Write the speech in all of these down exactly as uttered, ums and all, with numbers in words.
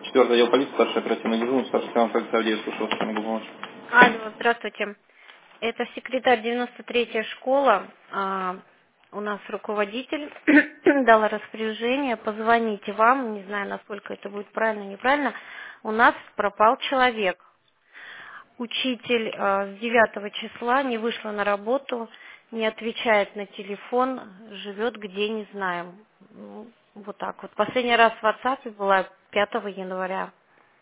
Четвертый отдел полиции, старший оперативный дежурный, старший лейтенант полиции Авдеев, слушал, что могу помочь. Алло, здравствуйте. Это секретарь девяносто третья школа. А, у нас руководитель дала распоряжение. Позвоните вам, не знаю, насколько это будет правильно, неправильно. У нас пропал человек. Учитель а, с девятого числа не вышла на работу, не отвечает на телефон, живет где, не знаем. Ну, вот так вот. Последний раз в WhatsApp была пятого января.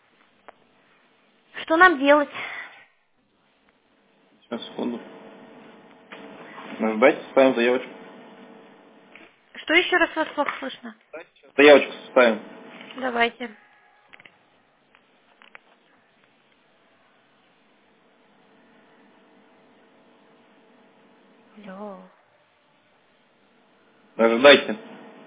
Что нам делать? Сейчас, секунду. Наждать, ставим заявочку. Что еще раз вас плохо слышно? Заявочку ставим. Давайте. Алло. Ожидайте.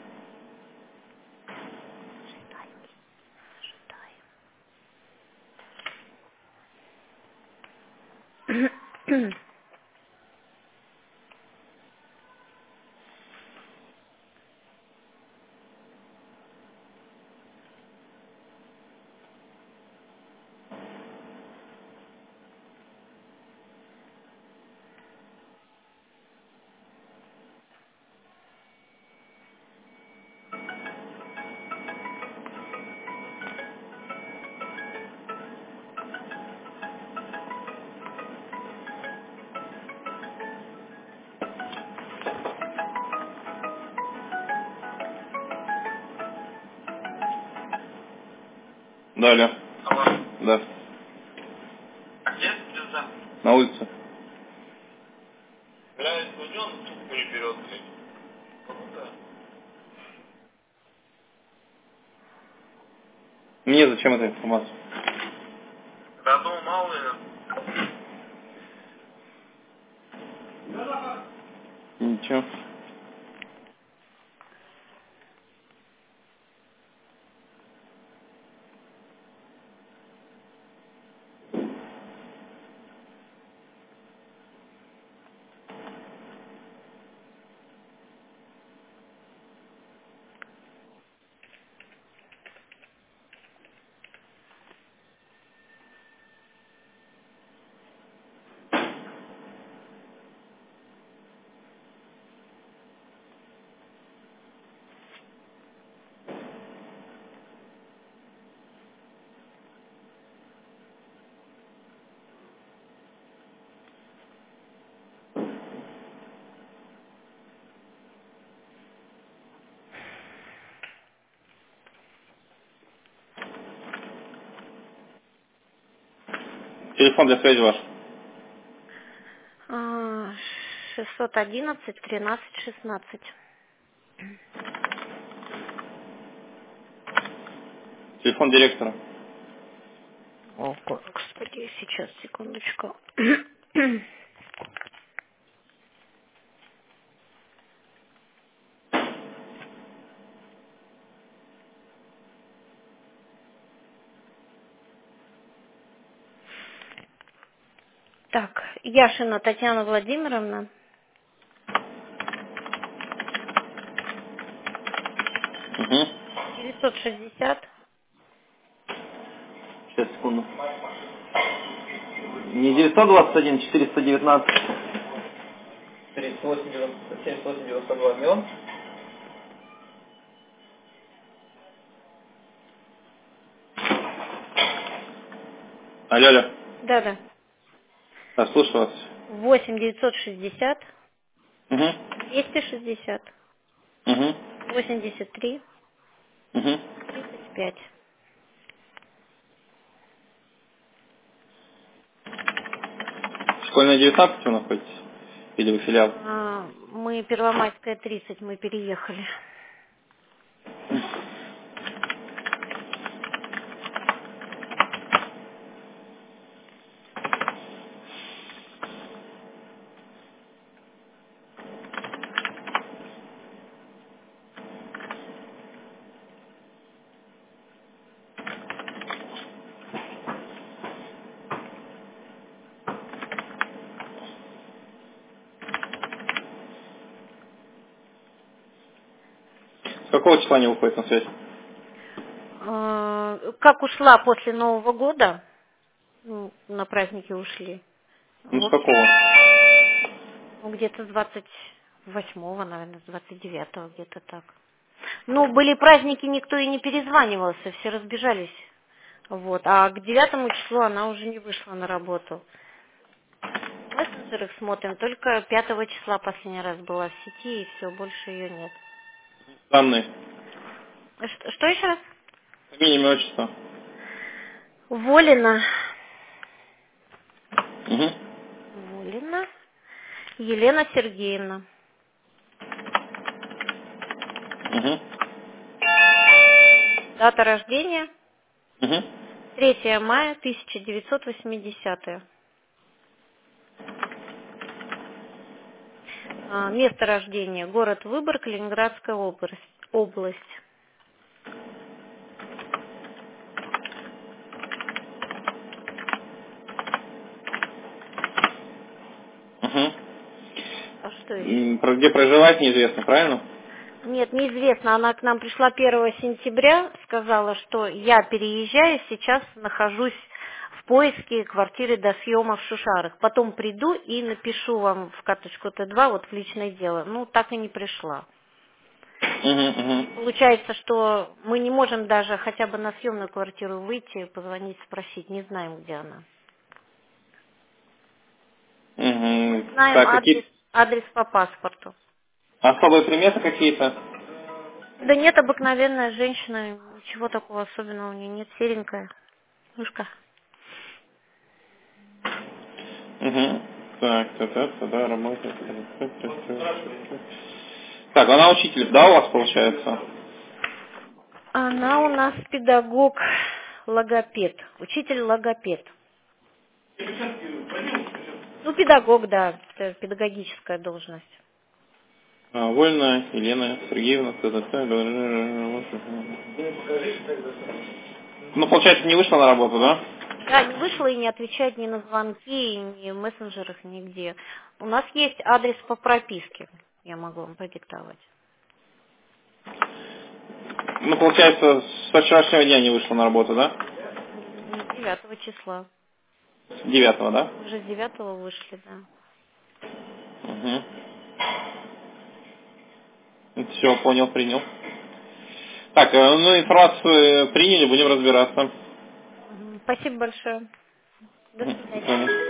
Далее. Алло. Да. Где? Звезда. На улице. Бля, звоню, он трубку не берет, блядь. Круто. Мне зачем эта информация? Да, думал, мало ли. Ничего. Телефон для связи ваш. А, шестьсот одиннадцать тринадцать шестнадцать. Телефон директора. О, господи, сейчас, секундочку. Так, Яшина Татьяна Владимировна, Угу. девятьсот шестьдесят. Сейчас, секунду. Не девятьсот двадцать один, четыреста девятнадцать. тридцать восемь, семьдесят восемь, девяносто два. Миллион? Алло, алло. Да-да. Да, слушаю вас. восемь девятьсот шестьдесят Угу. двести шестьдесят Угу. восемьдесят три Угу. тридцать пять. Школьная девятнадцать вы находитесь? Или вы филиал? А, мы Первомайская тридцать, мы переехали. С какого числа не выходит на связь? А, э, как ушла после Нового года, ну, на праздники ушли. Ну, В с общем, какого? ну, где-то с двадцать восьмого, наверное, с двадцать девятого, где-то так. Ну, были праздники, никто и не перезванивался, все разбежались. Вот. А к девятому числу она уже не вышла на работу. В мессенджерах смотрим, только пятого числа последний раз была в сети, и все, больше ее нет. Данные. Что, что еще раз? Фамилия, имя, отчество. Волина. Угу. Волина. Елена Сергеевна. Угу. Дата рождения Угу. третьего мая тысяча девятьсот восьмидесятого. А, место рождения город Выборг, Ленинградская область. область. Угу. А что еще? Про где проживать неизвестно, правильно? Нет, неизвестно. Она к нам пришла первого сентября, сказала, что я переезжаю, сейчас нахожусь в поиске квартиры до съема в Шушарах. Потом приду и напишу вам в карточку Т два, вот в личное дело. Ну, так и не пришла. Угу, угу. Получается, что мы не можем даже хотя бы на съемную квартиру выйти, позвонить, спросить, не знаем, где она. Угу. Знаем Так, адрес, какие адрес по паспорту. особые приметы какие-то? Да нет, обыкновенная женщина, ничего такого особенного у нее нет, серенькая. Ушка. Угу. Так, тогда, тогда работает. Так, она учитель, да, у вас получается? Она у нас педагог-логопед, учитель-логопед. Ну, педагог, да, это педагогическая должность. А, Вольна Елена Сергеевна. т.д.т. Ну, получается, не вышла на работу, да? Да, не вышла и не отвечает ни на звонки, ни в мессенджерах, нигде. У нас есть адрес по прописке, я могу вам продиктовать. Ну, получается, со вчерашнего дня не вышла на работу, да? М, девятого числа. С девятого, да? Уже с девятого вышли, да. Угу. Все, понял, принял. Так, э, ну, информацию приняли, будем разбираться. Мгм. Спасибо большое. До Мгм. До свидания. свидания.